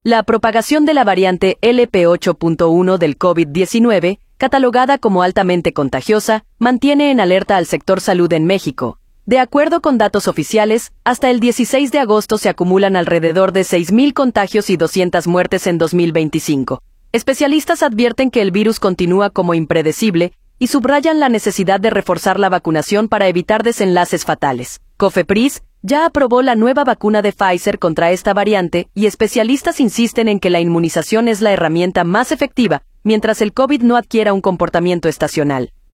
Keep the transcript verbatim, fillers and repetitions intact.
La propagación de la variante L P ocho punto uno del COVID diecinueve, catalogada como altamente contagiosa, mantiene en alerta al sector salud en México. De acuerdo con datos oficiales, hasta el dieciséis de agosto se acumulan alrededor de seis mil contagios y doscientas muertes en dos mil veinticinco. Especialistas advierten que el virus continúa como impredecible y subrayan la necesidad de reforzar la vacunación para evitar desenlaces fatales. COFEPRIS ya aprobó la nueva vacuna de Pfizer contra esta variante y especialistas insisten en que la inmunización es la herramienta más efectiva mientras el COVID no adquiera un comportamiento estacional.